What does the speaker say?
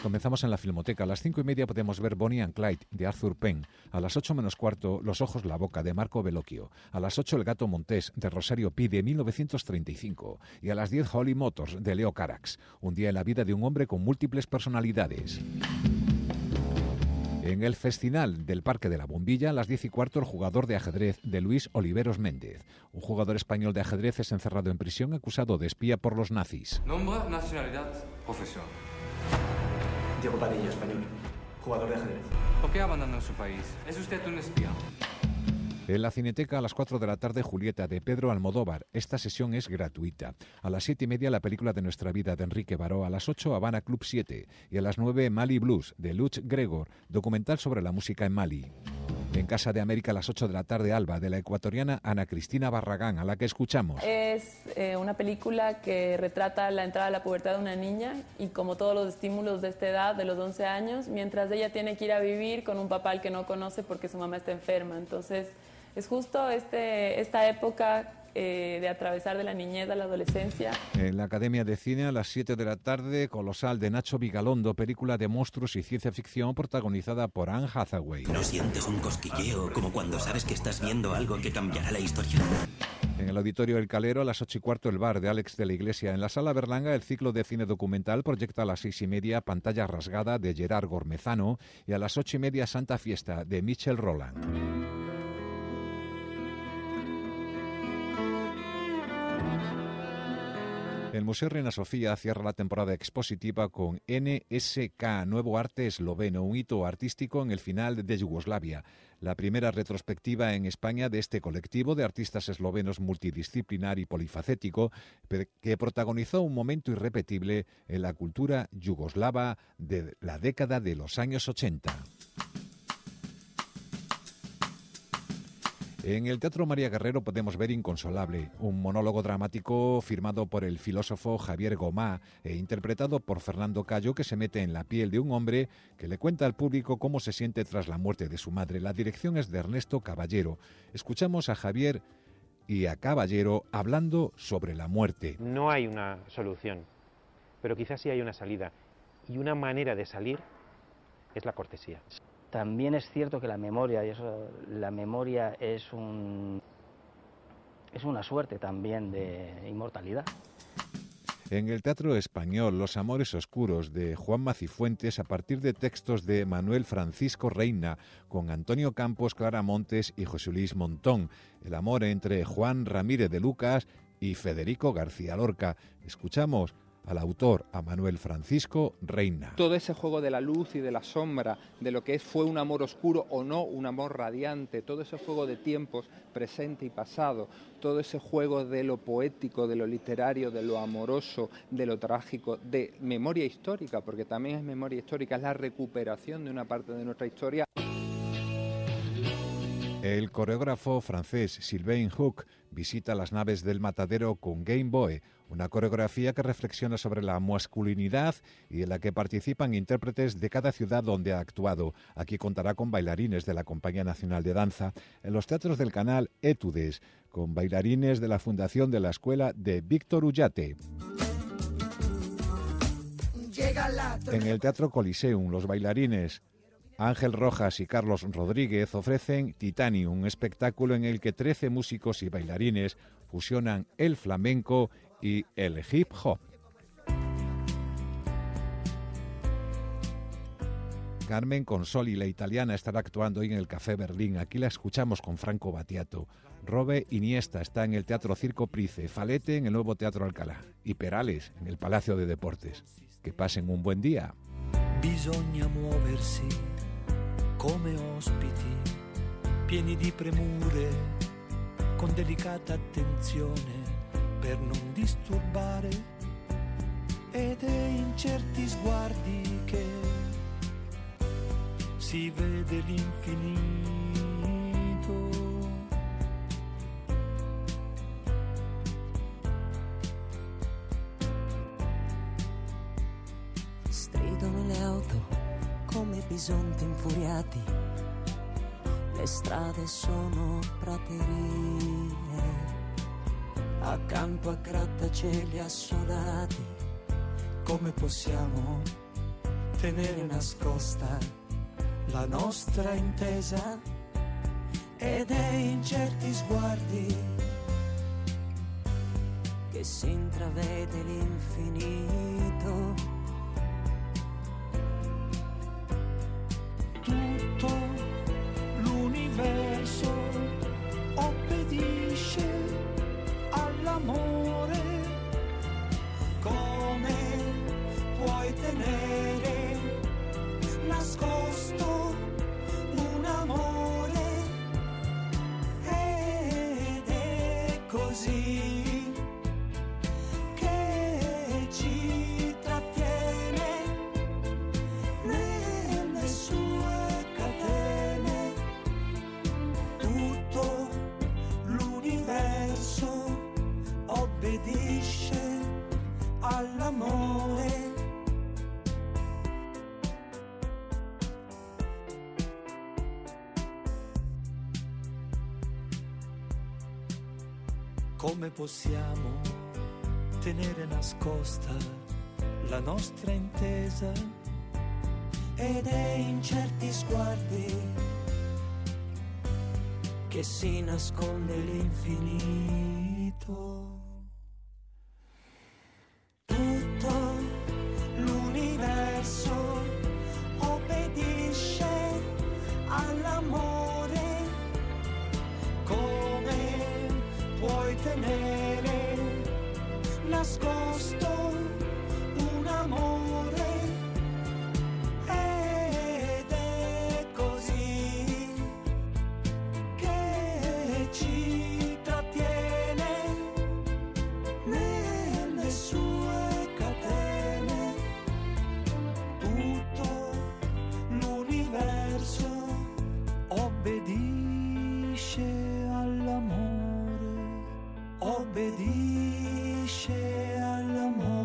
Comenzamos en la Filmoteca. A las 5:30 podemos ver Bonnie and Clyde, de Arthur Penn. A las 8 menos cuarto, Los ojos, la boca, de Marco Bellocchio. A las 8, El gato montés, de Rosario Pi, de 1935. Y a las 10, Holy Motors, de Leo Carax. Un día en la vida de un hombre con múltiples personalidades. En el Festinal del Parque de la Bombilla, a las 10:15, El jugador de ajedrez, de Luis Oliveros Méndez. Un jugador español de ajedrez es encerrado en prisión acusado de espía por los nazis. Nombre, nacionalidad, profesión. Diego Padilla, español, jugador de ajedrez. ¿Por qué abandonó su país? ¿Es usted un espía? En la Cineteca, a las 4 de la tarde, Julieta, de Pedro Almodóvar. Esta sesión es gratuita. A las 7:30, la película de nuestra vida, de Enrique Baró. A las 8, Habana Club 7. Y a las 9, Mali Blues, de Lutz Gregor, documental sobre la música en Mali. En Casa de América, a las 8 de la tarde, Alba, de la ecuatoriana Ana Cristina Barragán, a la que escuchamos. Es una película que retrata la entrada a la pubertad de una niña y como todos los estímulos de esta edad, de los 11 años, mientras ella tiene que ir a vivir con un papá al que no conoce porque su mamá está enferma. Entonces, es justo esta época de atravesar de la niñez a la adolescencia. En la Academia de Cine, a las 7 de la tarde, Colosal, de Nacho Vigalondo, película de monstruos y ciencia ficción protagonizada por Anne Hathaway. ¿No sientes un cosquilleo como cuando sabes que estás viendo algo que cambiará la historia? En el Auditorio El Calero, a las 8:15, El bar, de Alex de la Iglesia. En la Sala Berlanga, el ciclo de cine documental proyecta a las 6:30, Pantalla rasgada, de Gerard Gormezano. Y a las 8:30, Santa Fiesta, de Michel Roland. El Museo Reina Sofía cierra la temporada expositiva con NSK, Nuevo Arte Esloveno, un hito artístico en el final de Yugoslavia. La primera retrospectiva en España de este colectivo de artistas eslovenos multidisciplinar y polifacético que protagonizó un momento irrepetible en la cultura yugoslava de la década de los años 80. En el Teatro María Guerrero podemos ver Inconsolable, un monólogo dramático firmado por el filósofo Javier Gomá e interpretado por Fernando Cayo, que se mete en la piel de un hombre que le cuenta al público cómo se siente tras la muerte de su madre. La dirección es de Ernesto Caballero. Escuchamos a Javier y a Caballero hablando sobre la muerte. No hay una solución, pero quizás sí hay una salida. Y una manera de salir es la cortesía. También es cierto que la memoria es una suerte también de inmortalidad. En el Teatro Español, Los amores oscuros, de Juan Macifuentes, a partir de textos de Manuel Francisco Reina, con Antonio Campos, Clara Montes y José Luis Montón. El amor entre Juan Ramírez de Lucas y Federico García Lorca. Escuchamos al autor, a Manuel Francisco Reina. Todo ese juego de la luz y de la sombra, de lo que fue un amor oscuro o no, un amor radiante, todo ese juego de tiempos, presente y pasado, todo ese juego de lo poético, de lo literario, de lo amoroso, de lo trágico, de memoria histórica, porque también es memoria histórica, es la recuperación de una parte de nuestra historia. El coreógrafo francés Sylvain Hook visita las naves del matadero con Game Boy, una coreografía que reflexiona sobre la masculinidad y en la que participan intérpretes de cada ciudad donde ha actuado. Aquí contará con bailarines de la Compañía Nacional de Danza. En los teatros del canal, Études, con bailarines de la Fundación de la Escuela de Víctor Ullate. En el Teatro Coliseum, los bailarines Ángel Rojas y Carlos Rodríguez ofrecen Titanium, un espectáculo en el que 13 músicos y bailarines fusionan el flamenco y el hip hop. Carmen Consoli, la italiana, estará actuando hoy en el Café Berlín. Aquí la escuchamos con Franco Battiato. Robe Iniesta está en el Teatro Circo Price, Falete en el Nuevo Teatro Alcalá y Perales en el Palacio de Deportes. Que pasen un buen día. Bisogna muoversi come ospiti, pieni di premure, con delicata attenzione per non disturbare, ed è in certi sguardi che si vede l'infinito. Stridono le auto come bisonti infuriati, le strade sono praterie, accanto a grattacieli assolati. Come possiamo tenere nascosta la nostra intesa, ed è in certi sguardi che si intravede l'infinito. Tutto l'universo obbedisce all'amore. Come puoi tenere nascosto un amore? Ed è così che ci trattiene nelle sue catene. Tutto l'universo obbedisce all'amore. Come possiamo tenere nascosta la nostra intesa? Ed è in certi sguardi che si nasconde l'infinito. Tutto l'universo obbedisce all'amore. Come puoi tenere nascosto un amore? Ed è così che ci trattiene nelle sue catene. Tutto l'universo obbedisce all'amore, obbedisce all'amore.